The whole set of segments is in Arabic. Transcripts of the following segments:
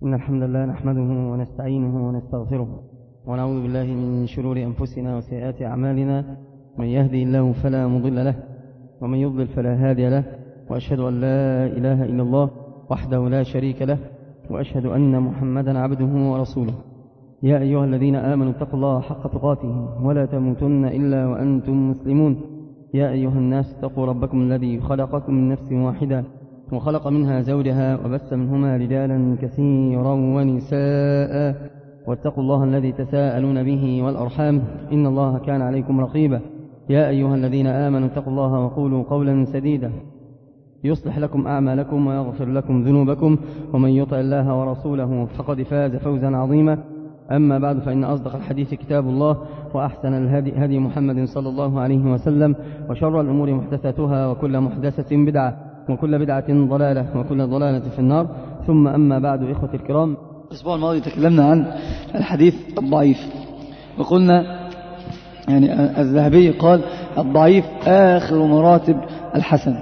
إن الحمد لله نحمده ونستعينه ونستغفره ونعوذ بالله من شرور أنفسنا وسيئات أعمالنا. من يهدي الله فلا مضل له ومن يضلل فلا هادي له، وأشهد أن لا إله إلا الله وحده لا شريك له، وأشهد أن محمدا عبده ورسوله. يا أيها الذين آمنوا اتقوا الله حق تقاته ولا تموتن إلا وأنتم مسلمون. يا أيها الناس اتقوا ربكم الذي خلقكم من نفس واحدة وخلق منها زوجها وبث منهما رجالا كثيرا ونساء، واتقوا الله الذي تساءلون به والأرحام إن الله كان عليكم رقيبا. يا أيها الذين آمنوا اتقوا الله وقولوا قولا سديدا يصلح لكم أعمالكم ويغفر لكم ذنوبكم، ومن يطع الله ورسوله فقد فاز فوزا عظيما. أما بعد، فإن أصدق الحديث كتاب الله، وأحسن الهدي هدي محمد صلى الله عليه وسلم، وشر الأمور محدثاتها، وكل محدثة بدعة، وكل بدعة ضلالة، وكل ضلالة في النار. ثم أما بعد، إخوتي الكرام، الأسبوع الماضي تكلمنا عن الحديث الضعيف، وقلنا يعني الذهبي قال الضعيف آخر مراتب الحسن،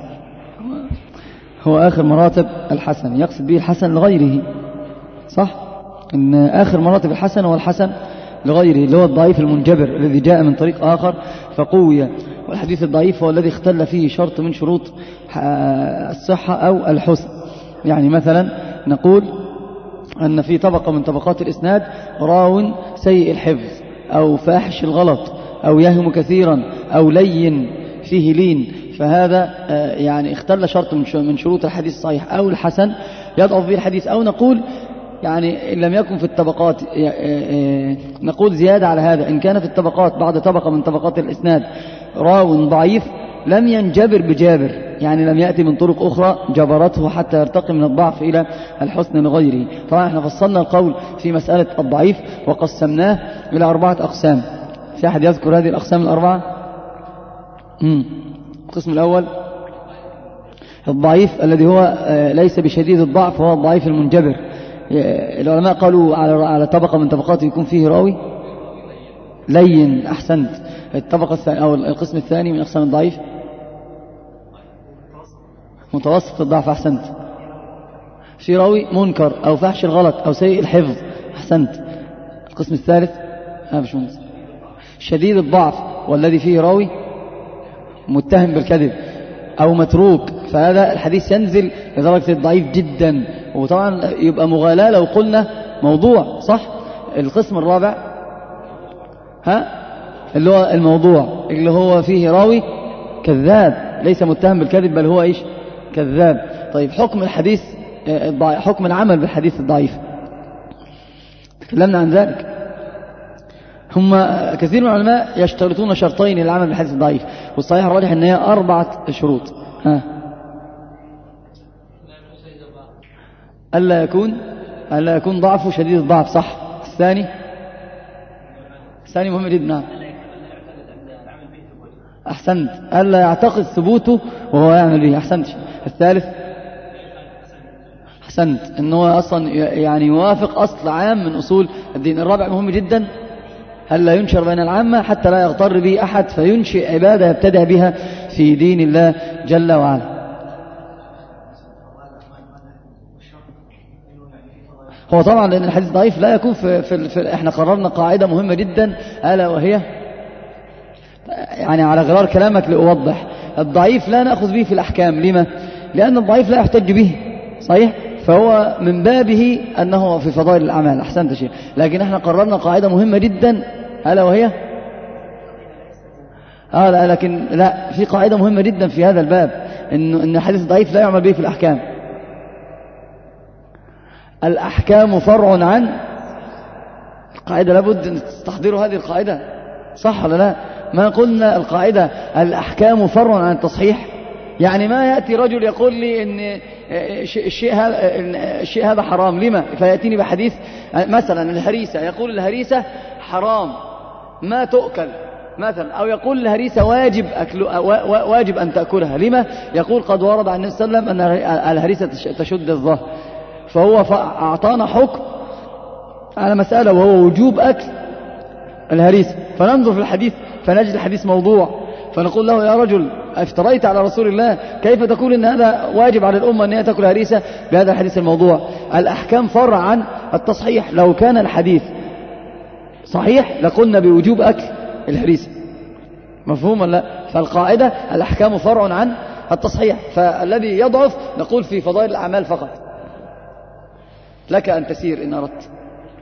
هو آخر مراتب الحسن، يقصد به الحسن لغيره، صح؟ إن آخر مراتب الحسن هو الحسن لغيره، اللي هو الضعيف المنجبر الذي جاء من طريق آخر فقوي. والحديث الضعيف هو الذي اختل فيه شرط من شروط الصحة أو الحسن. يعني مثلا نقول أن في طبقة من طبقات الإسناد راو سيء الحفظ أو فاحش الغلط أو يهم كثيرا أو لين فيه لين، فهذا يعني اختل شرط من شروط الحديث الصحيح أو الحسن يضعف به الحديث. أو نقول يعني إن لم يكن في الطبقات، نقول زيادة على هذا، إن كان في الطبقات بعد طبقة من طبقات الإسناد راو ضعيف لم ينجبر بجابر، يعني لم يأتي من طرق أخرى جبرته حتى يرتقي من الضعف إلى الحسن لغيره. طبعا احنا فصلنا القول في مسألة الضعيف وقسمناه إلى 4 أقسام. في أحد يذكر هذه الأقسام الأربعة؟ القسم الأول الضعيف الذي هو ليس بشديد الضعف، وهو الضعيف المنجبر. العلماء قالوا على طبقة من طبقاته يكون فيه راوي لين. أحسنت. الطبقة الثانية أو القسم الثاني من أقسام الضعيف متوسط الضعف. أحسنت. في راوي منكر أو فحش الغلط أو سيء الحفظ. أحسنت. القسم الثالث شديد الضعف، والذي فيه راوي متهم بالكذب أو متروك، فهذا الحديث ينزل لدرجة الضعيف جدا، وطبعا يبقى مغالاة لو قلنا موضوع، صح؟ القسم الرابع اللي هو الموضوع، اللي هو فيه راوي كذاب، ليس متهم بالكذب بل هو كذاب. طيب، حكم الحديث حكم العمل بالحديث الضعيف تكلمنا عن ذلك. هم كثير من العلماء يشترطون شرطين للعمل بالحديث الضعيف، والصحيح الراجح ان هي 4 شروط. ألا يكون ضعفه شديد الضعف، صح. الثاني مهم جدا. أحسنت. ألا يعتقد ثبوته وهو يعمل به. أحسنت. الثالث أحسنت، أنه أصلا يعني يوافق أصل عام من أصول الدين. الرابع مهم جدا، ألا ينشر بين العامة حتى لا يغتر به أحد فينشئ عبادة يبتدع بها في دين الله جل وعلا. هو طبعا لأن الحديث ضعيف لا يكون في احنا قررنا قاعدة مهمة جدا، ألا وهي يعني على غرار كلامك لأوضح، الضعيف لا نأخذ به في الأحكام. لما؟ لأن الضعيف لا يحتج به، صحيح؟ فهو من بابه أنه في فضائل الأعمال. أحسنت شيء. لكن احنا قررنا قاعدة مهمة جدا، ألا وهي لا، لكن لا، في قاعدة مهمة جدا في هذا الباب، إن الحديث الضعيف لا يعمل به في الأحكام. الأحكام فرع عن القاعدة، لابد أن تستحضروا هذه القاعدة، صح ولا لا؟ ما قلنا القاعدة الأحكام فرع عن التصحيح. يعني ما يأتي رجل يقول لي إن الشيء هذا حرام، لما؟ فيأتيني بحديث مثلا الهريسة، يقول الهريسة حرام ما تؤكل مثلا، أو يقول الهريسة واجب أن تأكلها، لما؟ يقول قد ورد عن النبي صلى الله عليه وسلم أن الهريسة تشد الظهر، فهو أعطانا حكم على مسألة وهو وجوب أكل الهريسة، فننظر في الحديث فنجد الحديث موضوع، فنقول له يا رجل افتريت على رسول الله، كيف تقول ان هذا واجب على الأمة ان هي تأكل هريسة بهذا الحديث الموضوع؟ الأحكام فرع عن التصحيح. لو كان الحديث صحيح لقلنا بوجوب أكل الهريسة، مفهوم ولا لا؟ فالقاعدة الأحكام فرع عن التصحيح، فالذي يضعف نقول في فضائل الأعمال فقط. لك أن تسير إن أردت.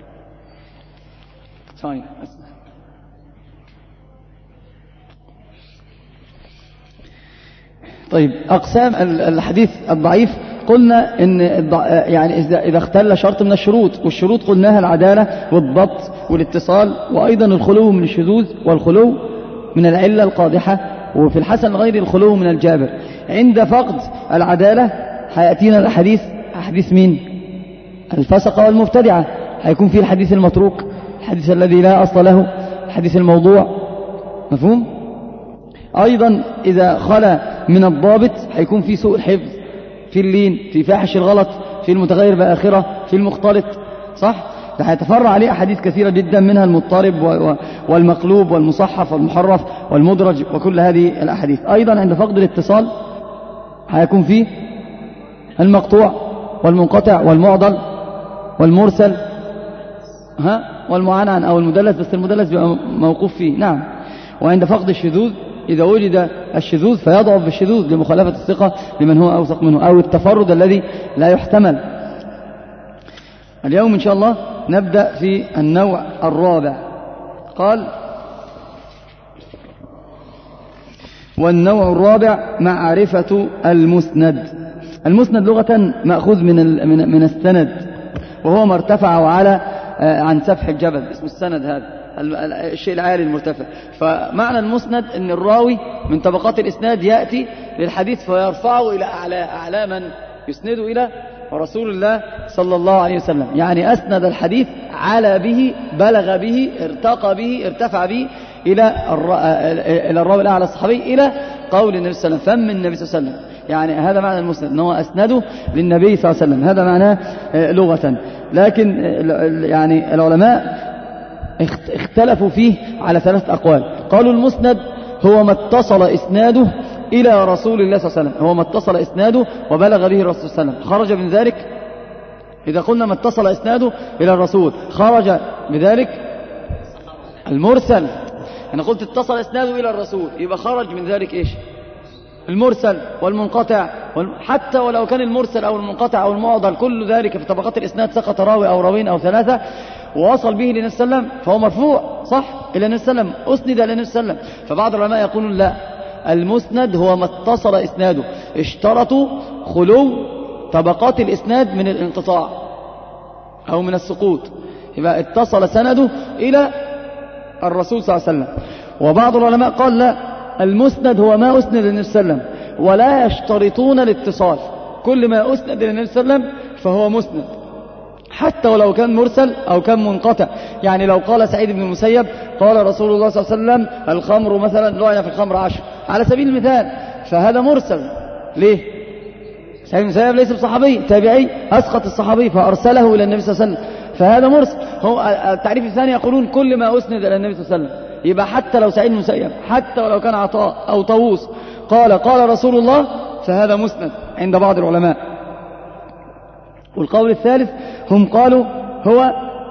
طيب، أقسام الحديث الضعيف قلنا إن يعني إذا اختل شرط من الشروط، والشروط قلناها العدالة والضبط والاتصال، وأيضا الخلو من الشذوذ والخلو من العلة القادحة، وفي الحسن غير الخلو من الجابر. عند فقد العدالة هيأتينا الحديث، حديث مين؟ الفسقة والمبتدعة، هيكون فيه الحديث المتروك، الحديث الذي لا أصل له، الحديث الموضوع، مفهوم؟ أيضا إذا خلى من الضابط هيكون في سوء الحفظ، في اللين، في فاحش الغلط، في المتغير بآخرة، في المختلط، صح؟ هيتفرع عليه أحاديث كثيرة جدا، منها المضطرب والمقلوب والمصحف والمحرف والمدرج وكل هذه الأحاديث. أيضا عند فقد الاتصال هيكون فيه المقطوع والمنقطع والمعضل والمرسل والمعنعن أو المدلس، بس المدلس بيبقى موقوف فيه، نعم. وعند فقد الشذوذ إذا وجد الشذوذ فيضعف بالشذوذ لمخالفة الثقة لمن هو أوثق منه، أو التفرد الذي لا يحتمل. اليوم إن شاء الله نبدأ في النوع الرابع. قال: والنوع الرابع معرفة المسند. المسند لغة مأخوذ من السند، وهو ما ارتفع وعلى عن سفح الجبل، اسم السند هذا الشيء العالي المرتفع. فمعنى المسند أن الراوي من طبقات الإسناد يأتي للحديث فيرفعه إلى أعلى من يسنده إلى رسول الله صلى الله عليه وسلم، يعني أسند الحديث، على به، بلغ به، ارتقى به، ارتفع به إلى الراوي الأعلى الصحابي، إلى قول النبي صلى الله عليه وسلم، فم النبي صلى الله عليه وسلم. يعني هذا معنى المسند، أنه أسنده للنبي صلى الله عليه وسلم، هذا معناه لغة. لكن يعني العلماء اختلفوا فيه على 3 أقوال. قالوا المسند هو ما اتصل إسناده إلى رسول الله صلى الله عليه وسلم، هو ما اتصل إسناده وبلغ به الرسول صلى الله عليه وسلم، خرج من ذلك. إذا قلنا ما اتصل إسناده إلى الرسول خرج بذلك المرسل. أنا قلت اتصل إسناده إلى الرسول، يبقى خرج من ذلك إيش؟ المرسل والمنقطع، حتى ولو كان المرسل أو المنقطع أو المعضل كل ذلك في طبقات الإسناد، سقط راوي أو راوين أو 3 ووصل به للنبي صلى الله عليه وسلم فهو مرفوع، صح؟ إلى النبي صلى الله عليه وسلم، أسند إلى النبي صلى الله عليه وسلم. فبعض العلماء يقولون لا، المسند هو ما اتصل إسناده، اشترطوا خلو طبقات الإسناد من الانقطاع أو من السقوط، يبقى اتصل سنده إلى الرسول صلى الله عليه وسلم. وبعض العلماء قال لا، المسند هو ما أسند للنبي صلى الله عليه وسلم، ولا يشترطون الاتصال، كل ما أسند للنبي صلى الله عليه وسلم فهو مسند، حتى ولو كان مرسل أو كان منقطع. يعني لو قال سعيد بن المسيب قال رسول الله صلى الله عليه وسلم الخمر مثلا لعن في الخمر 10 على سبيل المثال، فهذا مرسل. ليه؟ سعيد بن المسيب ليس بصحابي، تابعي أسقط الصحابي فأرسله إلى النبي صلى الله عليه وسلم، فهذا مرسل. هو التعريف الثاني يقولون كل ما أسند إلى النبي صلى الله عليه وسلم، يبقى حتى لو سعيد بن المسيب، حتى ولو كان عطاء أو طاووس قال رسول الله فهذا مسند عند بعض العلماء. والقول الثالث هم قالوا هو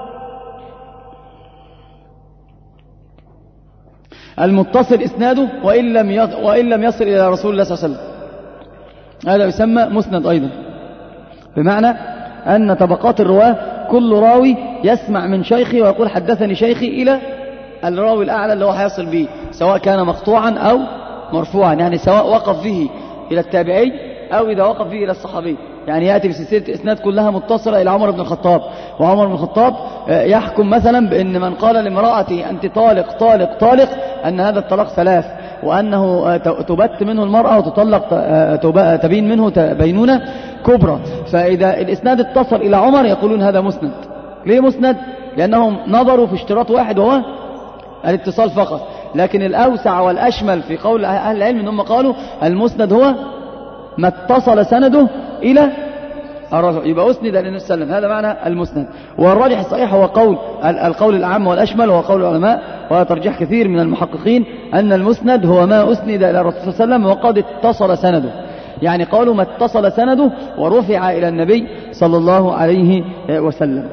المتصل إسناده وإن لم يصل إلى رسول الله صلى الله عليه وسلم، هذا يسمى مسند أيضا، بمعنى أن طبقات الرواة كل راوي يسمع من شيخي ويقول حدثني شيخي إلى الراوي الأعلى اللي هو هيصل به، سواء كان مقطوعا أو مرفوعا، يعني سواء وقف به إلى التابعي أو إذا وقف به إلى الصحابي. يعني يأتي بسلسلة إسناد كلها متصلة إلى عمر بن الخطاب، وعمر بن الخطاب يحكم مثلا بأن من قال لامرأته أنت طالق طالق طالق أن هذا الطلاق 3، وأنه تبت منه المرأة وتطلق تبين منه بينونة كبرى. فإذا الإسناد اتصل إلى عمر يقولون هذا مسند. ليه مسند؟ لأنهم نظروا في اشتراط واحد وهو الاتصال فقط. لكن الأوسع والأشمل في قول أهل العلم أنهم قالوا المسند هو ما اتصل سنده إلى الرفع، يبقى أسند إلى النبي صلى الله عليه وسلم، هذا معنى المسند. والراجح الصحيح هو القول الأعم والأشمل، وهو قول العلماء وترجيح كثير من المحققين أن المسند هو ما أسند إلى الرسول صلى الله عليه وسلم وقد اتصل سنده، يعني قالوا ما اتصل سنده ورفع إلى النبي صلى الله عليه وسلم.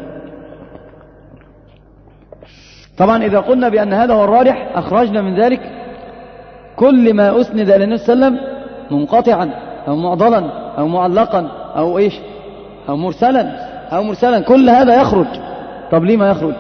طبعا إذا قلنا بأن هذا هو الراجح أخرجنا من ذلك كل ما أسند إلى النبي صلى الله عليه وسلم منقطعا أو معضلا أو معلقا أو إيش أو مرسلا كل هذا يخرج. طب ليه ما يخرج؟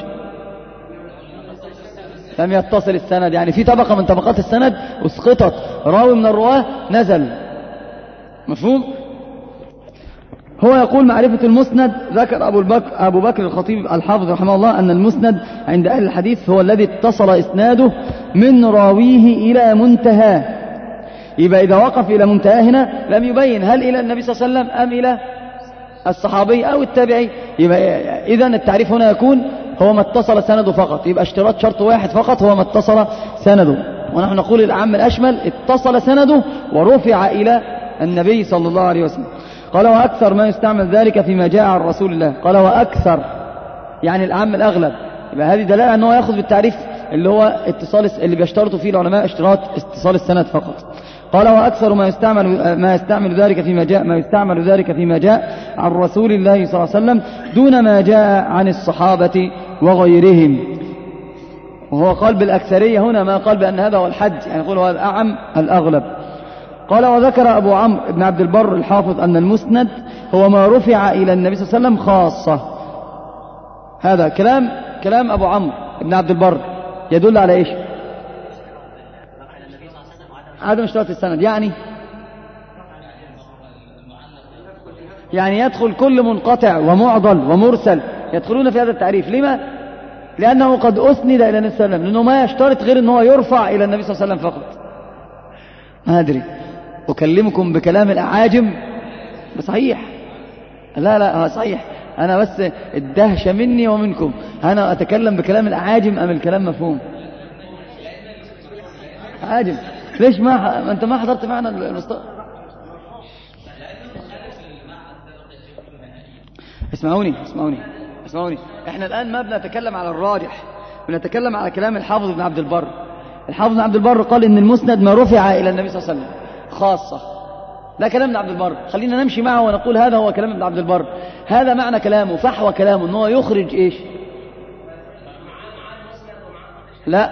لم يتصل السند، يعني في طبقة من طبقات السند اسقطت، راوي من الرواه نزل. مفهوم؟ هو يقول معرفة المسند، ذكر أبو بكر الخطيب الحافظ رحمه الله أن المسند عند أهل الحديث هو الذي اتصل إسناده من راويه إلى منتهى. يبقى إذا وقف إلى منتهى هنا لم يبين هل إلى النبي صلى الله عليه وسلم أم إلى الصحابي أو التابعي. يبقى إذن التعريف هنا يكون هو ما اتصل سنده فقط، يبقى اشتراط شرط واحد فقط هو ما اتصل سنده. ونحن نقول الأعم الأشمل اتصل سنده ورفع إلى النبي صلى الله عليه وسلم. قال وأكثر ما يستعمل ذلك فيما جاء عن رسول الله. قال وأكثر يعني الأعم الأغلب، يبقى هذه دلالة أنه يأخذ بالتعريف اللي هو اتصال اللي بيشترطوا فيه العلماء اشتراط اتصال السند فقط. قال وأكثر ما يستعمل ذلك فيما جاء عن رسول الله صلى الله عليه وسلم دون ما جاء عن الصحابة وغيرهم. وهو قال بالأكثرية هنا، ما قال بأن هذا هو الحد، يعني يقول هو الأعم الأغلب. قال وذكر أبو عمرو بن عبد البر الحافظ أن المسند هو ما رفع إلى النبي صلى الله عليه وسلم خاصة. هذا كلام أبو عمرو بن عبد البر يدل على إيش؟ عدم اشتراط السند، يعني يدخل كل منقطع ومعضل ومرسل يدخلون في هذا التعريف. لما؟ لأنه قد أسند إلى النبي صلى الله عليه وسلم، لأنه ما يشترط غير أنه يرفع إلى النبي صلى الله عليه وسلم فقط. ما أدري أكلمكم بكلام الأعاجم بصحيح؟ لا صحيح، أنا بس الدهشة مني ومنكم، أنا أتكلم بكلام الأعاجم أم الكلام مفهوم؟ عاجم. ليش ما أنت ما حضرت معنا اسمعوني احنا الآن ما بنتكلم على الراجح، بنتكلم على كلام الحافظ بن عبد البر. الحافظ بن عبد البر قال إن المسند ما رفع إلى النبي صلى الله عليه وسلم خاصة. لا كلام ابن عبد البر، خلينا نمشي معه ونقول هذا هو كلام ابن عبد البر، هذا معنى كلامه، فحوى كلامه أنه يخرج إيش؟ لا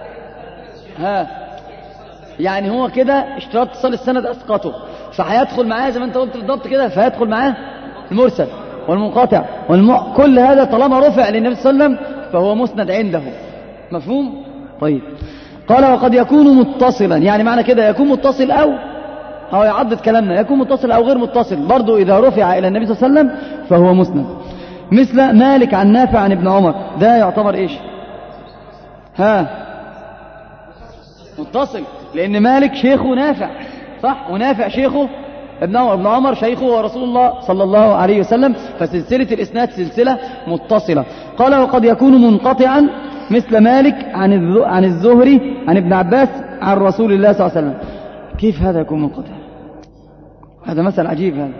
يعني هو كده اشتراط اتصال السند أسقطه، فهيدخل معاه زي ما أنت قلت بالضبط كده، فيدخل معاه المرسل والمنقطع كل هذا طالما رفع للنبي صلى الله عليه وسلم فهو مسند عنده. مفهوم؟ طيب. قال وقد يكون متصلا، يعني معنى كده يكون متصل أو يعضد كلامنا، يكون متصل أو غير متصل برضو إذا رفع إلى النبي صلى الله عليه وسلم فهو مسند. مثل مالك عن نافع عن ابن عمر، ده يعتبر إيش؟ متصل، لأن مالك شيخه نافع، صح؟ ونافع شيخه ابن عمر، ابن عمر شيخه ورسول الله صلى الله عليه وسلم، فسلسلة الإسناد سلسلة متصلة. قال وقد يكون منقطعا مثل مالك عن الزهري عن ابن عباس عن رسول الله صلى الله عليه وسلم. كيف هذا يكون منقطع؟ هذا مثل عجيب هذا.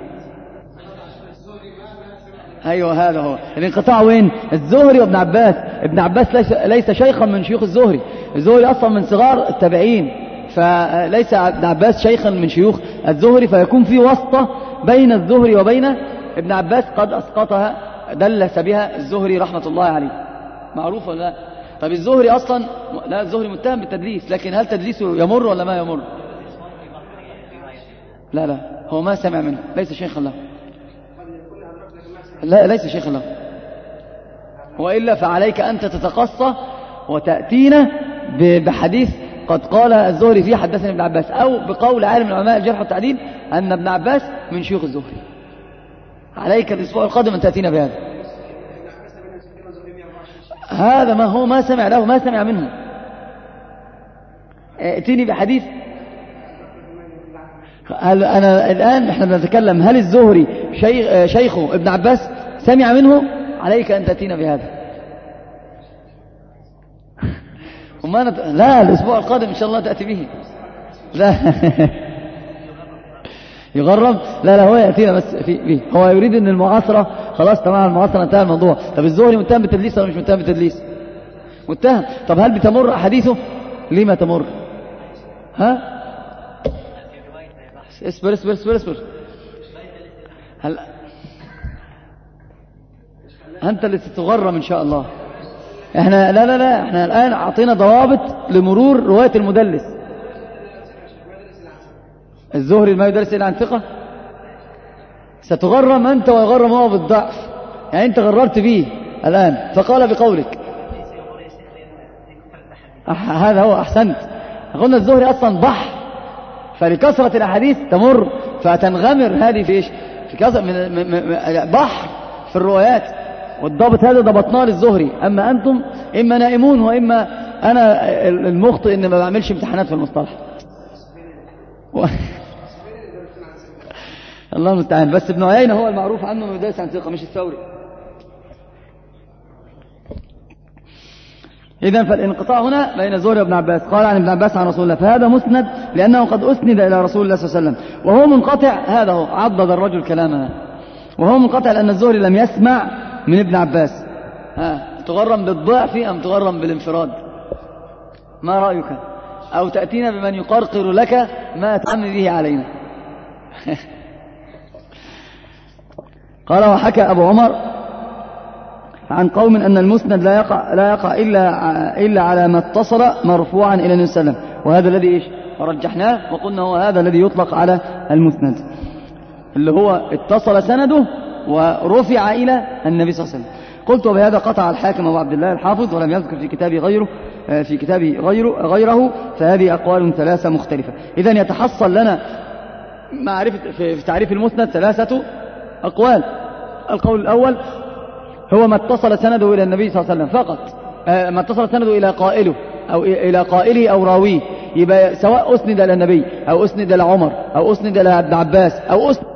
أيوة هذا هو الانقطاع. وين؟ الزهري وابن عباس. ابن عباس ليس شيخا من شيوخ الزهري، الزهري أصلا من صغار التابعين، فليس ابن عباس شيخا من شيوخ الزهري، فيكون في واسطة بين الزهري وبين ابن عباس قد أسقطها دلس بها الزهري رحمة الله عليه. معروف ولا لا؟ طب الزهري أصلا، لا الزهري متهم بالتدليس، لكن هل تدليسه يمر ولا ما يمر؟ لا هو ما سمع منه، ليس شيخا له، لا ليس شيخا له، وإلا فعليك أنت تتقصى وتأتينا بحديث قد قال الزهري فيه حدثني ابن عباس، أو بقول عالم العلماء الجرح والتعديل أن ابن عباس من شيوخ الزهري. عليك الأسبوع القادم أن تأتينا بهذا. هذا ما هو ما سمع له، ما سمع منه. ائتني بحديث. أنا الآن إحنا بنتكلم هل الزهري شيخه ابن عباس سمع منه؟ عليك أن تأتينا بهذا. لا الأسبوع القادم إن شاء الله تأتي به. لا يغرب؟ لا هو يأتينا بس فيه هو يريد ان المعاصرة خلاص تمام، المعاصرة انتهى الموضوع. طب الزهري متهم بالتدليس ولا مش متهم بالتدليس؟ متهم. طب هل بتمر أحاديثه؟ ليه ما تمر؟ ها؟ اصبر. هل أنت اللي ستغرم إن شاء الله. احنا لا احنا الآن أعطينا ضوابط لمرور رواية المدلس. الزهري ما يدرس إلا عن ثقة؟ ستغرم أنت ويغرم هو بالضعف. يعني أنت غررت فيه الآن فقال بقولك هذا هو. أحسنت. قلنا الزهري أصلا بحر، فلكثرة الأحاديث تمر فتنغمر هذه في إيش؟ في كثرة بحر في الروايات. والضابط هذا ضبطناه للزهري. أما أنتم إما نائمون وإما أنا المخطئ إن ما بعملش امتحانات في المصطلح. الله المستعان. بس ابن عيينة هو المعروف عنه من يدرس عن ثقة، مش الثوري. إذن فالانقطاع هنا بين الزهري وابن عباس. قال عن ابن عباس عن رسول الله، فهذا مسند لأنه قد أسند إلى رسول الله صلى الله عليه وسلم. وهو منقطع، هذا هو عضد الرجل كلامنا، وهو منقطع لأن الزهري لم يسمع من ابن عباس. تغرم بالضعف أم تغرم بالانفراد؟ ما رأيك؟ أو تأتينا بمن يقرقر لك ما تعمل به علينا. قال وحكى أبو عمر عن قوم أن المسند لا يقع إلا على ما اتصل مرفوعا إلى النبي صلى الله عليه وسلم، وهذا الذي إيش ورجحناه وقلنا هو هذا الذي يطلق على المسند، اللي هو اتصل سنده ورفع إلى النبي صلى الله عليه وسلم. قلت وبهذا قطع الحاكم أبو عبد الله الحافظ ولم يذكر في كتابه غيره، فهذه أقوال ثلاثة مختلفة. إذن يتحصل لنا معرفة في تعريف المسند ثلاثة أقوال. القول الأول هو ما اتصل سنده إلى النبي صلى الله عليه وسلم فقط، ما اتصل سنده إلى قائله أو إلى قائله أو راويه، يبقى سواء أسند إلى النبي أو أسند إلى عمر أو أسند إلى ابن عباس أو أسند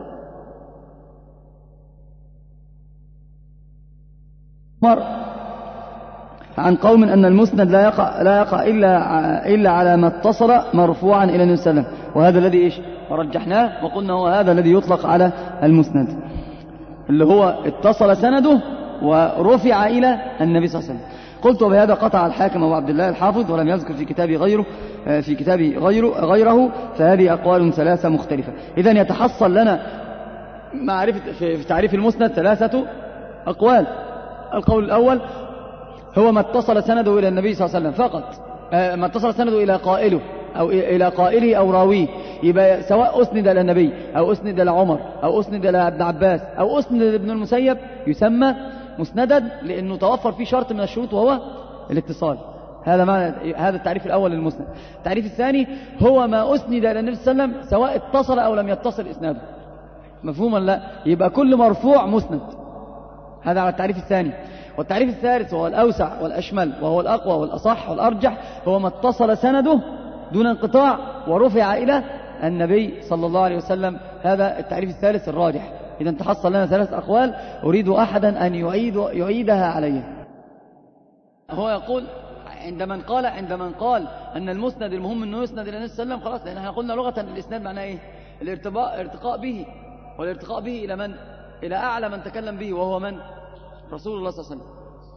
عمر عن قوم أن المسند لا يقع إلا على ما اتصل مرفوعا إلى النبي صلى الله عليه وسلم، وهذا الذي إيش ورجحناه وقلنا هو هذا الذي يطلق على المسند، اللي هو اتصل سنده ورفع إلى النبي صلى الله عليه وسلم. قلت وبهذا قطع الحاكم أبو عبد الله الحافظ ولم يذكر في كتابه غيره، فهذه أقوال ثلاثة مختلفة. إذن يتحصل لنا معرفة في تعريف المسند ثلاثة أقوال. القول الأول هو ما اتصل سنده إلى النبي صلى الله عليه وسلم فقط، ما اتصل سنده إلى قائله أو إلى قائله أو راويه، يبقى سواء أسند إلى النبي أو أسند إلى عمر أو أسند إلى ابن عباس أو أسند إلى ابن المسيب يسمى مسندا، لأنه توفر فيه شرط من الشروط وهو الاتصال. هذا التعريف الأول للمسند. التعريف الثاني هو ما أسند إلى النبي صلى الله عليه وسلم سواء اتصل أو لم يتصل إسناده. مفهوما لا؟ يبقى كل مرفوع مسند. هذا على التعريف الثاني. والتعريف الثالث وهو الأوسع والأشمل وهو الأقوى والأصح والأرجح، هو ما اتصل سنده دون انقطاع ورفع إلى النبي صلى الله عليه وسلم. هذا التعريف الثالث الراجح. إذا تحصل لنا ثلاث أقوال أريد أحدا أن يعيدها علي. هو يقول عند من قال أن المسند المهم أنه يسند إلى النبي صلى الله عليه وسلم، خلاص، لأن احنا قلنا لغة الإسناد معناه إيه؟ الارتقاء به، والارتقاء به إلى من؟ إلى أعلى من تكلم به، وهو من؟ رسول الله صلى الله عليه وسلم.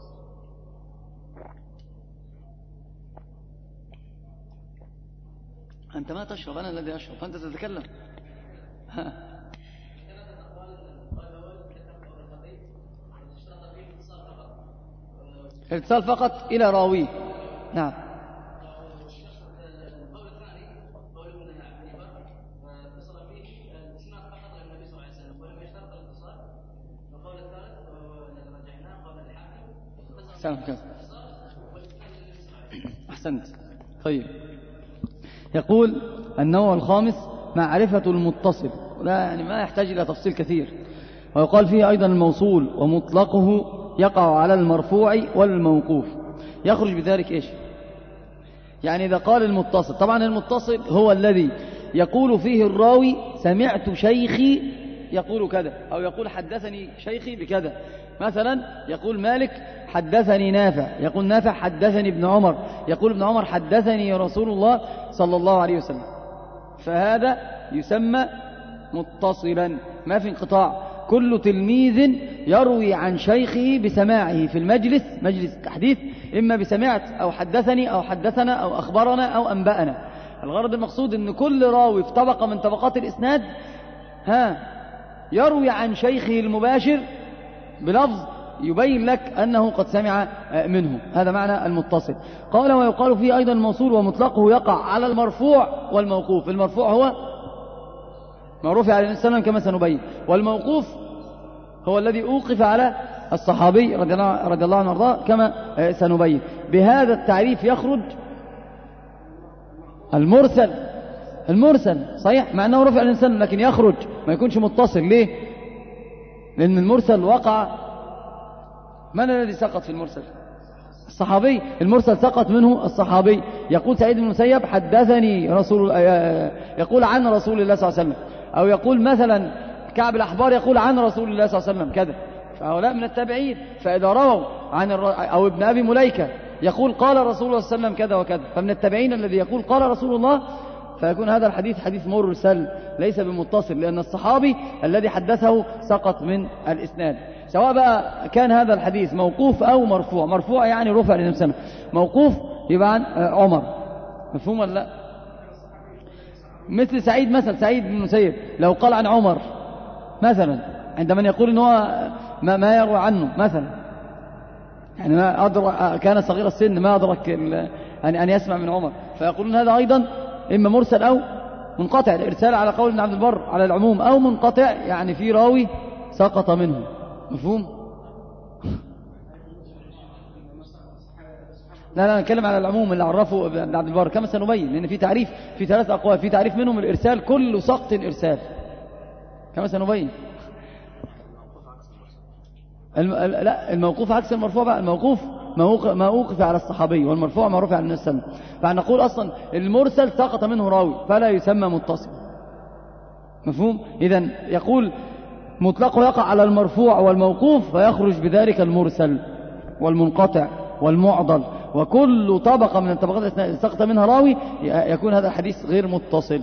أنت ما تشرب، أنا الذي أشرب، فأنت تتكلم. الاتصال فقط إلى راويه. نعم. أحسنت. طيب، يقول النوع الخامس معرفة المتصل، لا يعني ما يحتاج إلى تفصيل كثير. ويقال فيه أيضا الموصول، ومطلقه يقع على المرفوع والموقوف. يخرج بذلك إيش؟ يعني إذا قال المتصل، طبعا المتصل هو الذي يقول فيه الراوي سمعت شيخي يقول كذا، أو يقول حدثني شيخي بكذا. مثلا يقول مالك حدثني نافع، يقول نافع حدثني ابن عمر، يقول ابن عمر حدثني رسول الله صلى الله عليه وسلم. فهذا يسمى متصلا، ما في انقطاع. كل تلميذ يروي عن شيخه بسماعه في المجلس، مجلس التحديث، إما بسمعت أو حدثني أو حدثنا أو أخبرنا أو أنبأنا. الغرض المقصود أن كل راوي في طبقة من طبقات الإسناد يروي عن شيخه المباشر بلفظ يبين لك أنه قد سمع منه. هذا معنى المتصل. قال ويقال فيه أيضا الموصول، ومطلقه يقع على المرفوع والموقوف. المرفوع هو ما رفع على النبي صلى الله عليه وسلم كما سنبين، والموقوف هو الذي أوقف على الصحابي رضي الله عنه وارضاه كما سنبين. بهذا التعريف يخرج المرسل صحيح، مع أنه رفع على الإنسان لكن يخرج ما يكونش متصل. ليه؟ لأن المرسل وقع، من الذي سقط في المرسل؟ الصحابي. المرسل سقط منه الصحابي. يقول سعيد بن المسيب حدثني يقول عن رسول الله صلى الله عليه وسلم، أو يقول مثلا كعب الأحبار يقول عن رسول الله صلى الله عليه وسلم كذا، فهؤلاء من التابعين. فإذا رووا عن أو ابن أبي مليكة يقول قال رسول الله صلى الله عليه وسلم كذا وكذا، فمن التابعين الذي يقول قال رسول الله، فيكون هذا الحديث حديث مرسل ليس بمتصل، لأن الصحابي الذي حدثه سقط من الإسناد. سواء بقى كان هذا الحديث موقوف أو مرفوع. مرفوع يعني رفع للنبي صلى الله عليه وسلم، موقوف يبقى عن عمر. مفهوم ولا لا؟ مثل سعيد مثلا، سعيد بن المسيب لو قال عن عمر مثلا، عند من يقول إنه ما يروى عنه مثلا، يعني ما أدرك، كان صغير السن ما أدرك أن يسمع من عمر، فيقولون هذا أيضا إما مرسل أو منقطع. الإرسال على قول ابن عبد البر على العموم، أو منقطع يعني في راوي سقط منه. مفهوم؟ لا نتكلم على العموم اللي عرفه ابن عبد البر كما سنبين، لأن في تعريف، في 3 أقوال، في تعريف منهم الإرسال كل سقط إرسال كما سنبين. لا، الموقوف عكس المرفوع بقى. الموقوف ما أوقف على الصحابي، والمرفوع ما رفع على النبي صلى الله عليه وسلم. فنقول أصلا المرسل سقط منه راوي فلا يسمى متصل. مفهوم؟ إذن يقول مطلقه يقع على المرفوع والموقوف، فيخرج بذلك المرسل والمنقطع والمعضل، وكل طبقة من الطبقات سقط منها راوي يكون هذا الحديث غير متصل.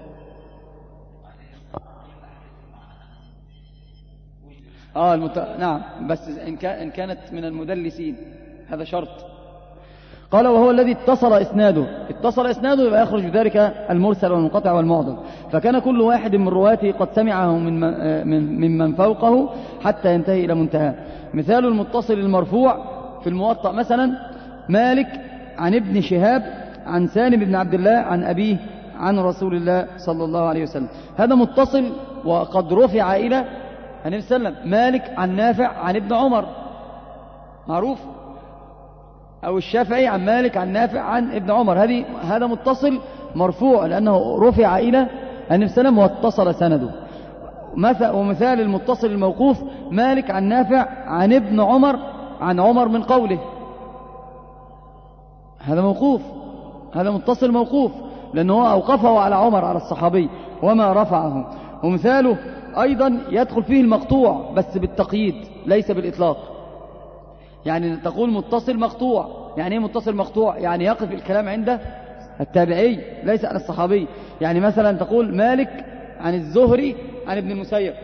نعم، بس إن كانت من المدلسين هذا شرط. قال وهو الذي اتصل إسناده يبقى يخرج بذلك المرسل والمنقطع والمعضل. فكان كل واحد من رواته قد سمعه ممن فوقه حتى ينتهي إلى منتهى. مثال المتصل المرفوع في الموطأ مثلا مالك عن ابن شهاب عن سالم بن عبد الله عن أبيه عن رسول الله صلى الله عليه وسلم. هذا متصل وقد رفع إلى النبي صلى الله عليه وسلم. مالك عن نافع عن ابن عمر معروف، أو الشافعي عن مالك عن نافع عن ابن عمر، هذا متصل مرفوع لأنه رفع إلى النبي صلى الله عليه وسلم واتصل سنده. ومثال المتصل الموقوف مالك عن نافع عن ابن عمر عن عمر من قوله، هذا موقوف، هذا متصل موقوف لأنه أوقفه على عمر على الصحابي وما رفعه. ومثاله أيضا يدخل فيه المقطوع بس بالتقييد ليس بالإطلاق. يعني تقول متصل مقطوع، يعني ايه متصل مقطوع؟ يعني يقف الكلام عند التابعي ليس عن الصحابي. يعني مثلا تقول مالك عن الزهري عن ابن المسيب،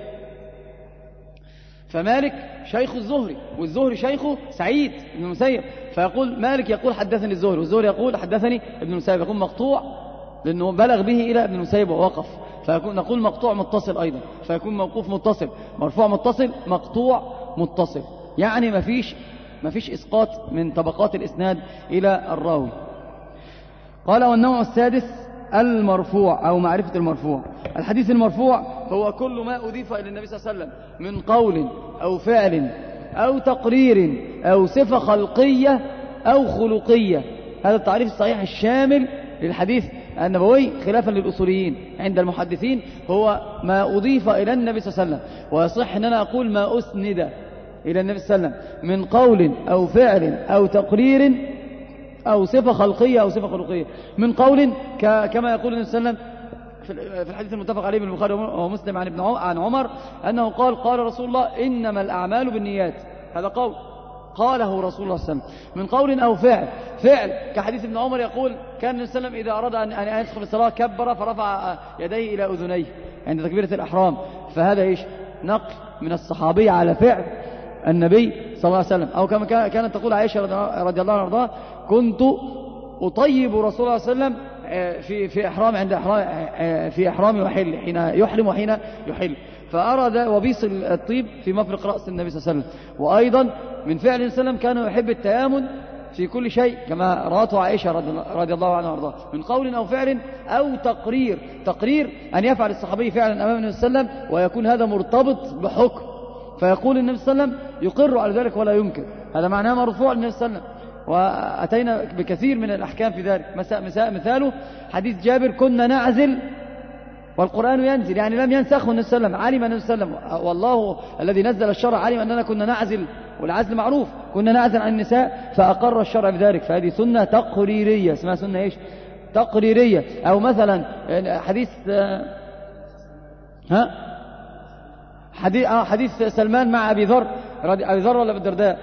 فمالك شيخ الزهري والزهري شيخه سعيد بن المسيب، فيقول مالك يقول حدثني الزهري والزهري يقول حدثني ابن المسيب، يكون مقطوع لأنه بلغ به إلى ابن المسيب ووقف، نقول مقطوع متصل أيضا، فيكون موقوف متصل، مرفوع متصل، مقطوع متصل. يعني ما فيش إسقاط من طبقات الإسناد إلى الراوي. قال والنوع السادس المرفوع أو معرفة المرفوع. الحديث المرفوع هو كل ما أضيف إلى النبي صلى الله عليه وسلم من قول أو فعل أو تقرير أو صفة خلقية أو خلقية. هذا التعريف الصحيح الشامل للحديث النبوي خلافا للأصوليين. عند المحدثين هو ما أضيف إلى النبي صلى الله عليه وسلم، ويصح أن أنا أقول ما أسند إلى النبي صلى الله عليه وسلم من قول أو فعل أو تقرير أو صفة خلقية أو صفة خلقية. من قول كما يقول النبي صلى الله عليه وسلم في الحديث المتفق عليه من البخاري ومسلم عن عمر أنه قال رسول الله إنما الأعمال بالنيات. هذا قول قاله رسول الله صلى الله عليه وسلم. من قول أو فعل كحديث ابن عمر يقول كان النبي صلى الله عليه وسلم إذا أراد أن يدخل الصلاة كبر فرفع يديه إلى أذنيه، عند تكبيرة الإحرام، فهذا إيش؟ نقل من الصحابي على فعل النبي صلى الله عليه وسلم. أو كما كانت تقول عائشة رضي الله عنها وارضاها: كنت أطيب رسول الله صلى الله عليه وسلم في إحرامي وحل، حين يحرم وحين يحل، فأرى وبيص الطيب في مفرق رأس النبي صلى الله عليه وسلم. وأيضا من فعل النبي صلى الله عليه وسلم كان يحب التيامن في كل شيء، كما رأته عائشة رضي الله عنها وارضاها، من قول أو فعل أو تقرير أن يفعل الصحابي فعلا أمام النبي صلى الله عليه وسلم ويكون هذا مرتبط بحكم، فيقول النبي صلى الله عليه وسلم يقر على ذلك ولا ينكر، هذا معناه مرفوع للنبي صلى الله عليه وسلم. وأتينا بكثير من الأحكام في ذلك. مثاله حديث جابر: كنا نعزل والقرآن ينزل، يعني لم ينسخه النبي صلى الله عليه وسلم، علم النبي صلى الله عليه وسلم والله الذي نزل الشرع علم أننا كنا نعزل، والعزل معروف، كنا نعزل عن النساء فأقر الشرع بذلك، فهذه سنة تقريرية، اسمها سنة إيش؟ تقريرية. أو مثلا حديث حديث سلمان مع أبي ذر ولا أبي الدرداء؟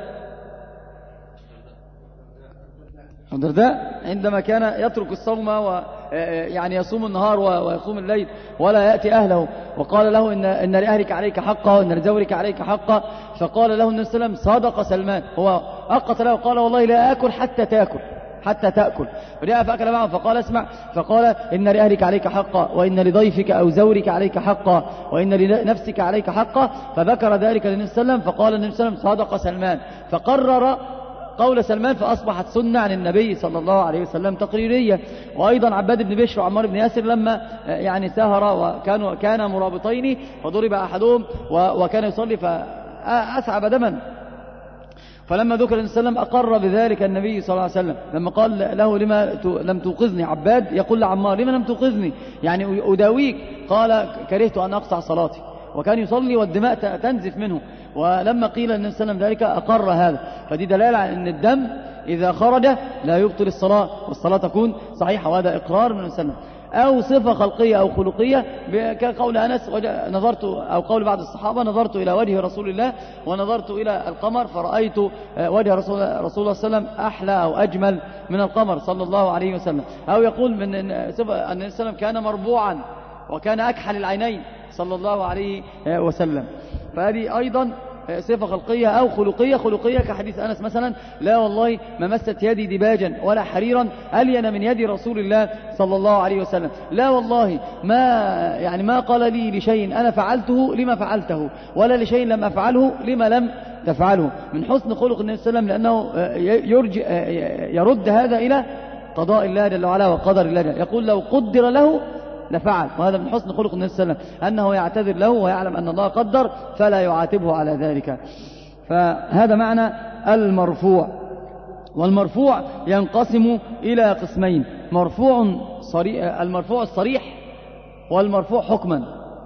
الدرداء عندما كان يترك الصوم ويعني يصوم النهار ويقوم الليل ولا يأتي أهله، وقال له إن لأهلك عليك حقا وإن لزوجك عليك حقا، فقال له النبي صلى الله عليه وسلم: صدق سلمان. هو أقت له وقال: والله لا آكل حتى تأكل. فجاء فأكل معه فقال: اسمع، فقال: إن لأهلك عليك حقا وإن لضيفك أو زورك عليك حقا وإن لنفسك عليك حقا، فذكر ذلك للنبي صلى الله عليه وسلم، فقال النبي صلى الله عليه وسلم: صدق سلمان، فقرر قول سلمان، فأصبحت سنة عن النبي صلى الله عليه وسلم تقريرية. وأيضا عباد بن بشر وعمار بن ياسر لما يعني سهر وكان مرابطين فضرب أحدهم وكان يصلي فأسعب دما، فلما ذكر النبي صلى الله عليه وسلم أقر بذلك النبي صلى الله عليه وسلم، لما قال له: لما لم توقظني؟ عباد يقول لعمار: لما لم توقظني؟ يعني أداويك. قال: كرهت أن أقطع صلاتي، وكان يصلي والدماء تنزف منه. ولما قيل النبي صلى الله عليه وسلم ذلك أقر هذا، فدي دلالة على أن الدم إذا خرج لا يبطل الصلاة والصلاة تكون صحيحة، وهذا إقرار من النبي صلى الله عليه وسلم. أو صفة خلقية أو خلقية، كقول أنس: نظرت، أو قول بعض الصحابة: نظرت إلى وجه رسول الله ونظرت إلى القمر فرأيت وجه رسول الله صلى الله عليه وسلم أحلى أو أجمل من القمر صلى الله عليه وسلم. أو يقول من صفة أن النبي صلى الله عليه وسلم كان مربوعا وكان أكحل العينين صلى الله عليه وسلم، فهذه أيضا صفة خلقية أو خلقية كحديث أنس مثلا: لا والله ما مست يدي دباجا ولا حريرا ألين من يد رسول الله صلى الله عليه وسلم، لا والله ما قال لي لشيء أنا فعلته لما فعلته، ولا لشيء لم أفعله لما لم تفعله. من حسن خلق النبي صلى الله عليه وسلم لأنه يرد هذا إلى قضاء الله جل وعلا وقدر الله جل، يقول: لو قدر له لفعل. وهذا من حسن خلق النبي صلى الله عليه وسلم أنه يعتذر له ويعلم أن الله قدر فلا يعاتبه على ذلك. فهذا معنى المرفوع. والمرفوع ينقسم إلى قسمين: المرفوع الصريح والمرفوع حكما.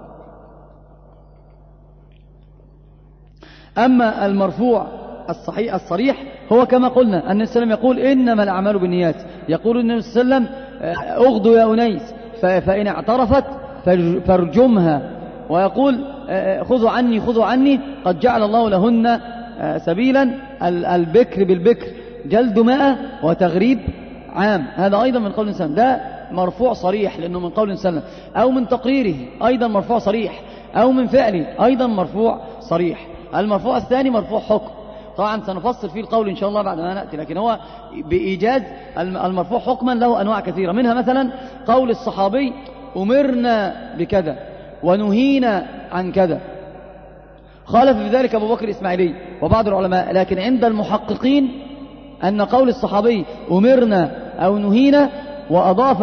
أما المرفوع الصريح هو كما قلنا أن النبي صلى الله عليه وسلم يقول: إنما الأعمال بالنيات. يقول النبي صلى الله عليه وسلم: أغدوا يا أنيس فإن اعترفت فارجمها. ويقول: خذوا عني قد جعل الله لهن سبيلا، البكر بالبكر جلد 100 وتغريب عام. هذا أيضا من قول الإنسان، ده مرفوع صريح لأنه من قول الإنسان، أو من تقريره أيضا مرفوع صريح، أو من فعله أيضا مرفوع صريح. المرفوع الثاني مرفوع حكم، طبعا سنفصل فيه القول إن شاء الله بعد ما نأتي، لكن هو بإيجاز المرفوع حكما له أنواع كثيرة، منها مثلا قول الصحابي: أمرنا بكذا ونهينا عن كذا. خالف في ذلك أبو بكر الإسماعيلي وبعض العلماء، لكن عند المحققين أن قول الصحابي أمرنا أو نهينا وأضاف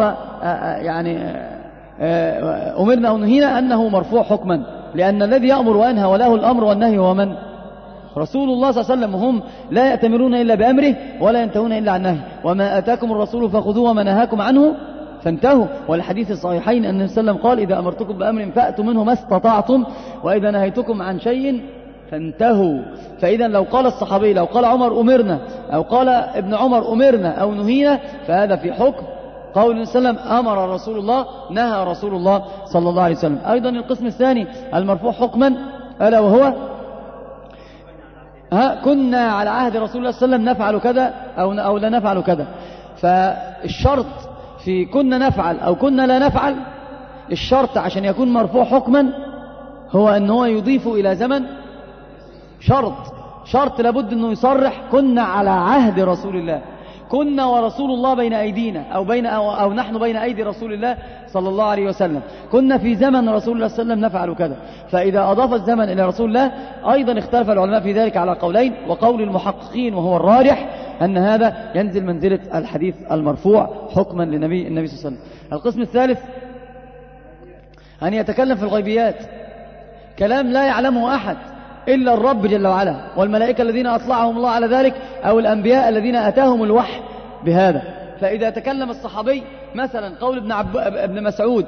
أمرنا أو نهينا أنه مرفوع حكما، لأن الذي يأمر وينهى وله الأمر والنهي هو من؟ رسول الله صلى الله عليه وسلم، وهم لا يأتمرون إلا بأمره ولا ينتهون إلا عن نهيه، وما آتاكم الرسول فخذوه وما نهاكم عنه فانتهوا. والحديث الصحيحين أن النبي صلى الله عليه وسلم قال: إذا أمرتكم بأمر فأتوا منه ما استطعتم وإذا نهيتكم عن شيء فانتهوا. فإذا لو قال الصحابي، لو قال عمر أمرنا، أو قال ابن عمر أمرنا أو نهينا، فهذا في حكم قول النبي صلى الله عليه وسلم: أمر رسول الله، نهى رسول الله صلى الله عليه وسلم. أيضا القسم الثاني المرفوع حكما، ألا وهو: كنا على عهد رسول الله صلى الله عليه وسلم نفعل كذا أو لا نفعل كذا. فالشرط في كنا نفعل أو كنا لا نفعل الشرط عشان يكون مرفوع حكما هو أن هو يضيف إلى زمن شرط لابد أنه يصرح كنا على عهد رسول الله، كنا ورسول الله بين أيدينا أو نحن بين أيدي رسول الله صلى الله عليه وسلم، كنا في زمن رسول الله صلى الله عليه وسلم نفعل كذا. فإذا أضاف الزمن إلى رسول الله أيضا اختلف العلماء في ذلك على قولين، وقول المحققين وهو الراجح أن هذا ينزل منزلة الحديث المرفوع حكما للنبي صلى الله عليه وسلم. القسم الثالث أن يتكلم في الغيبيات كلام لا يعلمه أحد إلا الرب جل وعلا والملائكة الذين أطلعهم الله على ذلك أو الأنبياء الذين أتاهم الوحي بهذا. فإذا تكلم الصحابي مثلا قول ابن مسعود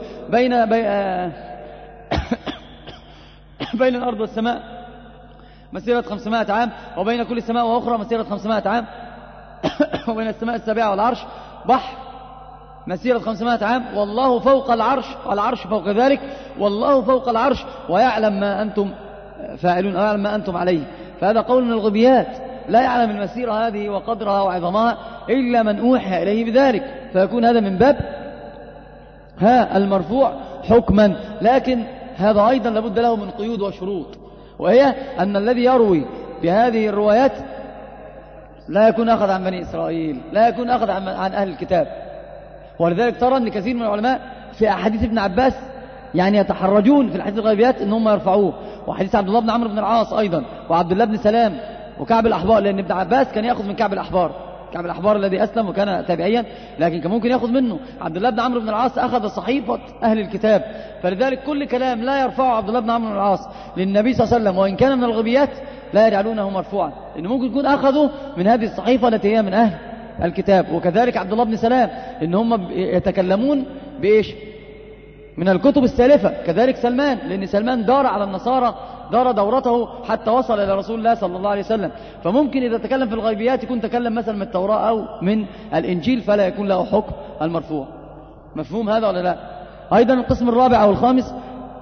بين الأرض والسماء مسيرة 500 عام، وبين كل سماء وأخرى مسيرة 500 عام، وبين السماء السابعة والعرش بحر مسيرة 500 عام، والله فوق العرش والعرش فوق ذلك، والله فوق العرش ويعلم ما أنتم فاعلون أو يعلم ما أنتم عليه. فهذا قول من الغبيات، لا يعلم المسيرة هذه وقدرها وعظمها إلا من أوحى إليه بذلك، فيكون هذا من باب المرفوع حكما. لكن هذا أيضا لابد له من قيود وشروط، وهي أن الذي يروي بهذه الروايات لا يكون أخذ عن بني إسرائيل، لا يكون أخذ عن أهل الكتاب. ولذلك ترى أن كثير من العلماء في أحاديث ابن عباس يعني يتحرجون في الحديث الغيبيات أنهم يرفعوه، وحديث عبد الله بن عمرو بن العاص أيضا، وعبد الله بن سلام، وكعب الأحبار، لأن ابن عباس كان يأخذ من كعب الأحبار الذي أسلم وكان تابعيا، لكن كان ممكن يأخذ منه. عبد الله بن عمرو بن العاص أخذ صحيفة أهل الكتاب، فلذلك كل كلام لا يرفعه عبد الله بن عمرو بن العاص للنبي صلى الله عليه وسلم وإن كان من الغيبيات لا يجعلونه مرفوعا، لأنه ممكن يكون أخذوا من هذه الصحيفة التي هي من أهل الكتاب. وكذلك عبد الله بن سلام إن هم يتكلمون بإيش؟ من الكتب السالفة. كذلك سلمان، لأن سلمان دار على النصارى، دار دورته حتى وصل إلى رسول الله صلى الله عليه وسلم. فممكن إذا تكلم في الغيبيات يكون تكلم مثلا من التوراة أو من الإنجيل، فلا يكون له حكم المرفوع. مفهوم هذا ولا لا؟ أيضا القسم الرابع أو الخامس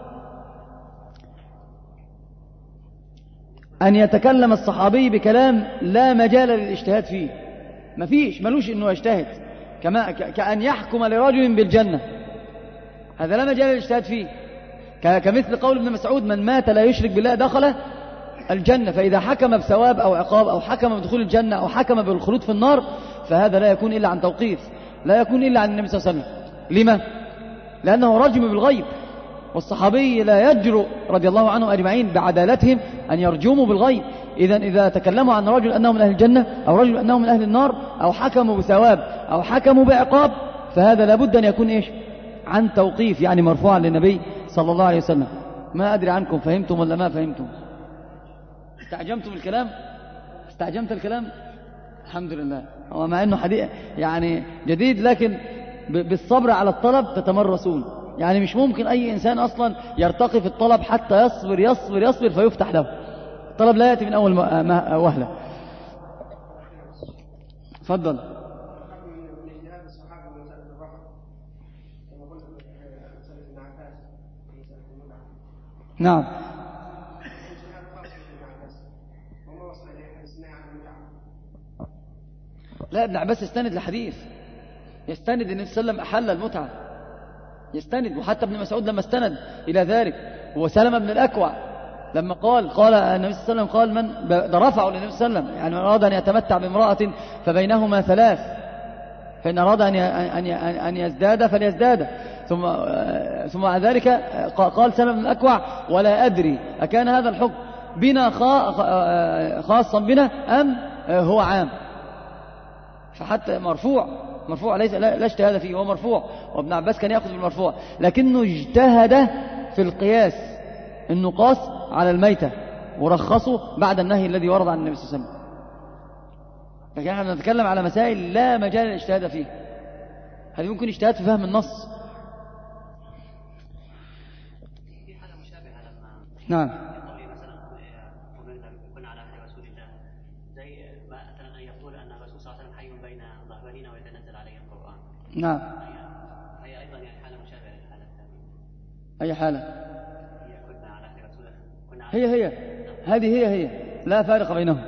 أن يتكلم الصحابي بكلام لا مجال للاجتهاد فيه، ملوش إنه يجتهد، كأن يحكم لرجل بالجنة، هذا لا مجال للاجتهاد فيه. كمثل قول ابن مسعود من مات لا يشرك بالله دخل الجنة. فإذا حكم بثواب أو عقاب أو حكم بدخول الجنة أو حكم بالخلود في النار، فهذا لا يكون إلا عن توقيف، لا يكون إلا عن النبي صلى الله عليه وسلم. لما؟ لأنه رجم بالغيب، والصحابي لا يجرؤ رضي الله عنهم أجمعين بعدالتهم أن يرجموا بالغيب. إذا تكلموا عن رجل أنه من أهل الجنة أو رجل أنه من أهل النار أو حكموا بثواب أو حكموا بعقاب، فهذا لابد أن يكون إيش؟ عن توقيف، يعني مرفوعا للنبي صلى الله عليه وسلم. ما أدري عنكم فهمتم ولا ما فهمتم؟ استعجمتم الكلام؟ استعجمت الكلام؟ الحمد لله. هو مع أنه حديث يعني جديد، لكن بالصبر على الطلب تتمرسون. يعني مش ممكن أي إنسان أصلا يرتقي في الطلب حتى يصبر يصبر يصبر فيفتح له. الطلب لا يأتي من أول وهلة. تفضل. نعم. لا، ابن عباس يستند لحديث، يستند النبي صلى الله عليه وسلم أحل المتعة، يستند. وحتى ابن مسعود لما استند إلى ذلك، هو سلمة بن الأكوع لما قال النبي صلى الله عليه وسلم قال من ده رفعه للنبي صلى الله عليه وسلم، يعني من أراد أن يتمتع بامرأة فبينهما ثلاث، فإن أراد أن يزداد فليزداد. ثم بعد ذلك قال سلمة بن الأكوع ولا أدري أكان هذا الحكم بنا خاصا بنا أم هو عام. فحتى مرفوع ليس لا اجتهاد فيه، هو مرفوع. وابن عباس كان يأخذ بالمرفوع، لكنه اجتهد في القياس، انه قاس على الميتة ورخصه بعد النهي الذي ورد عن النبي صلى الله عليه وسلم. لكن احنا نتكلم على مسائل لا مجال للاجتهاد فيه، هذه ممكن اجتهاد في فهم النص. نعم. نعم. هي أيضا يعني حالة مشابهة للحالة الثانية. أي حالة؟ كنا على عهد رسول الله. هي لا فارق بينهم.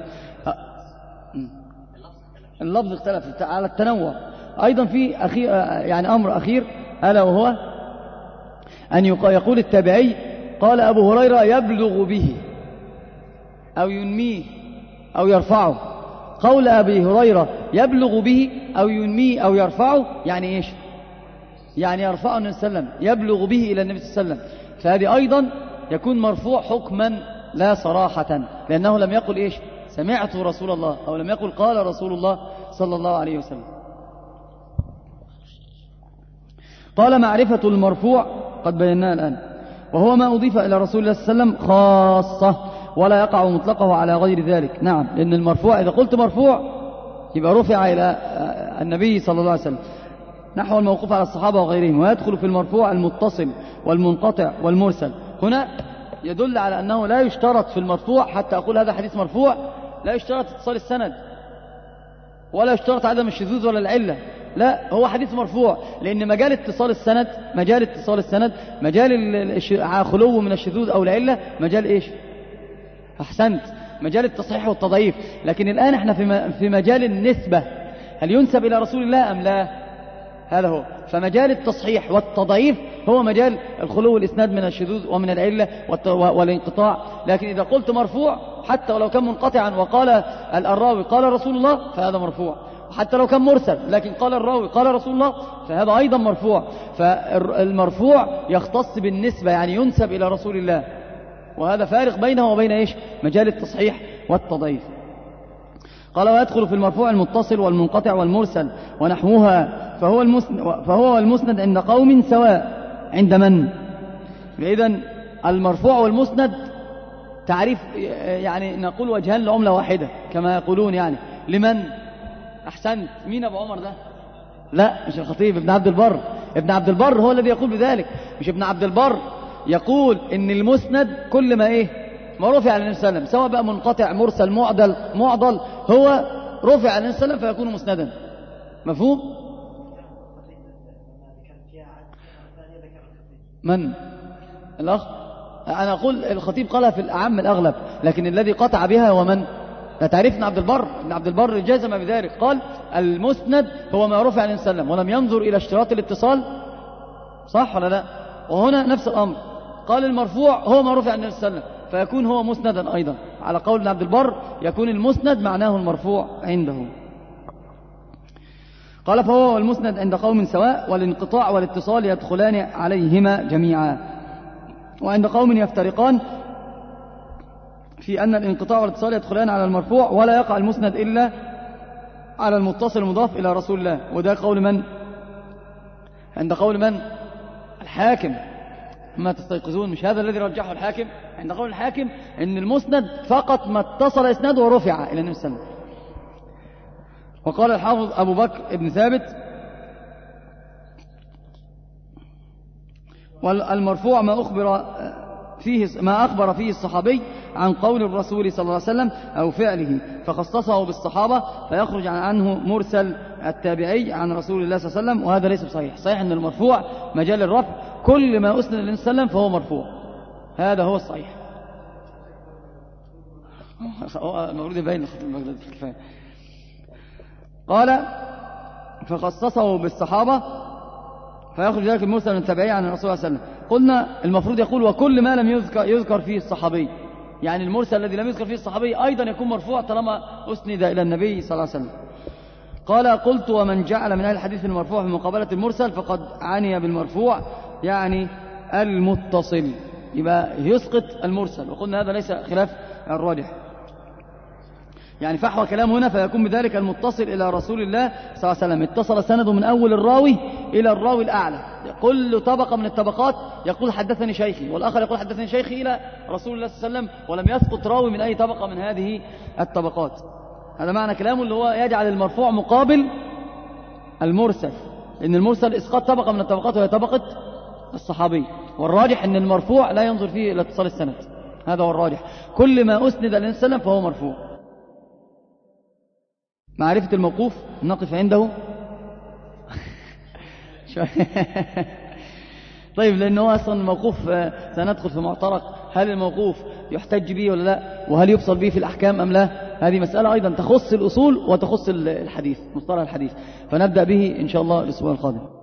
اللفظ اختلف على التنوع. أيضا في يعني أمر أخير، ألا وهو أن يقول التابعي قال أبو هريرة يبلغ به أو ينميه أو يرفعه. قول أبي هريرة يبلغ به أو ينميه أو يرفعه يعني إيش؟ يعني يرفعه النبي صلى الله عليه وسلم، يبلغ به إلى النبي صلى الله عليه وسلم، فهذه أيضا يكون مرفوع حكما لا صراحة، لأنه لم يقل إيش؟ سمعت رسول الله، أو لم يقل قال رسول الله صلى الله عليه وسلم. قال معرفة المرفوع قد بيناه الآن، وهو ما أضيف إلى رسول الله صلى الله عليه وسلم خاصة ولا يقع مطلقه على غير ذلك. نعم، لأن المرفوع إذا قلت مرفوع يبقى رفع إلى النبي صلى الله عليه وسلم نحو الموقوف على الصحابة وغيرهم، ويدخل في المرفوع المتصل والمنقطع والمرسل. هنا يدل على أنه لا يشترط في المرفوع، حتى أقول هذا حديث مرفوع، لا يشترط اتصال السند ولا يشترط عدم الشذوذ ولا العلة، لا، هو حديث مرفوع، لأن مجال اتصال السند مجال خلو من الشذوذ أو العلة، مجال إيش؟ أحسنت، مجال التصحيح والتضعيف. لكن الآن احنا في مجال النسبة، هل ينسب إلى رسول الله أم لا؟ هذا هو، فمجال التصحيح والتضعيف هو مجال الخلو والإسناد من الشذوذ ومن العلة والانقطاع. لكن إذا قلت مرفوع حتى ولو كان منقطعا وقال الراوي قال رسول الله فهذا مرفوع، وحتى لو كان مرسل لكن قال الراوي قال رسول الله فهذا أيضا مرفوع. فالمرفوع يختص بالنسبة، يعني ينسب إلى رسول الله، وهذا فارق بينه وبين إيش؟ مجال التصحيح والتضعيف. قال ويدخل في المرفوع المتصل والمنقطع والمرسل ونحوها، فهو المسند عند قوم سواء. عند من؟ إذن المرفوع والمسند تعريف، يعني نقول وجهان لعملة واحدة كما يقولون، يعني لمن؟ أحسنت، مين أبو عمر ده؟ لا، مش الخطيب، ابن عبد البر. ابن عبد البر هو الذي يقول بذلك، مش ابن عبد البر. يقول إن المسند كل ما إيه؟ ما رفع على النبي صلى الله عليه وسلم، سواء بقى منقطع مرسل معضل، هو رفع على النبي صلى الله عليه وسلم فيكون مسندا. مفهوم؟ من؟ الأخ؟ أنا أقول الخطيب قالها في الأعم الأغلب، لكن الذي قطع بها هو من؟ لا، تعريف ابن عبد البر. ابن عبد البر جزم بذلك، قال المسند هو ما رفع عليه السلام ولم ينظر إلى اشتراط الاتصال، صح ولا لا؟ وهنا نفس الأمر، قال المرفوع هو ما رفع عليه السلام فيكون هو مسندا أيضا. على قول ابن عبد البر يكون المسند معناه المرفوع عنده. قال فهو المسند عند قوم سواء، والانقطاع والاتصال يدخلان عليهما جميعا. وعند قوم يفترقان في أن الانقطاع والاتصال يدخلان على المرفوع، ولا يقع المسند إلا على المتصل المضاف إلى رسول الله. وده قول من؟ عند قول من؟ الحاكم. ما تستيقظون، مش هذا الذي رجحه الحاكم؟ عند قول الحاكم أن المسند فقط ما اتصل إسناده ورفع إلى النبي صلى الله عليه وسلم. وقال الحافظ أبو بكر ابن ثابت والمرفوع ما أخبر فيه الصحابي عن قول الرسول صلى الله عليه وسلم أو فعله فخصصه بالصحابة، فيخرج عنه مرسل التابعي عن رسول الله صلى الله عليه وسلم، وهذا ليس بصحيح. صحيح أن المرفوع مجال الرفع، كل ما أسند للنبي صلى الله عليه وسلم فهو مرفوع، هذا هو الصحيح. المفروض يبين الكفاية. قال فخصصه بالصحابة فيخرج ذلك المرسل التابعي عن الرسول صلى الله عليه وسلم. قلنا المفروض يقول وكل ما لم يذكر فيه الصحابي، يعني المرسل الذي لم يذكر فيه الصحابي أيضا يكون مرفوع طالما أسند إلى النبي صلى الله عليه وسلم. قال قلت ومن جعل من أهل الحديث المرفوع في مقابلة المرسل فقد عني بالمرفوع يعني المتصل، يبقى يسقط المرسل، وقلنا هذا ليس خلاف الراجح، يعني فحوى كلام هنا فيكون بذلك المتصل إلى رسول الله صلى الله عليه وسلم. اتصل سنده من أول الراوي إلى الراوي الأعلى، كل طبقة من الطبقات يقول حدثني شيخي، والآخر يقول حدثني شيخي إلى رسول الله صلى الله عليه وسلم، ولم يسقط راوي من أي طبقة من هذه الطبقات. هذا معنى كلامه اللي هو يجعل المرفوع مقابل المرسل، إن المرسل إسقاط طبقة من الطبقات وهي طبقة الصحابي، والراجح أن المرفوع لا ينظر فيه إلى اتصال السند، هذا هو الراجح، كل ما أسند إلى النبي صلى الله عليه وسلم فهو مرفوع. معرفة الموقوف نقف عنده طيب، لأنه أصلا الموقوف سندخل في معترك هل الموقوف يحتج به ولا لا، وهل يفصل به في الأحكام أم لا. هذه مسألة أيضا تخص الأصول وتخص الحديث، مصطلح الحديث، فنبدأ به إن شاء الله الأسبوع القادم.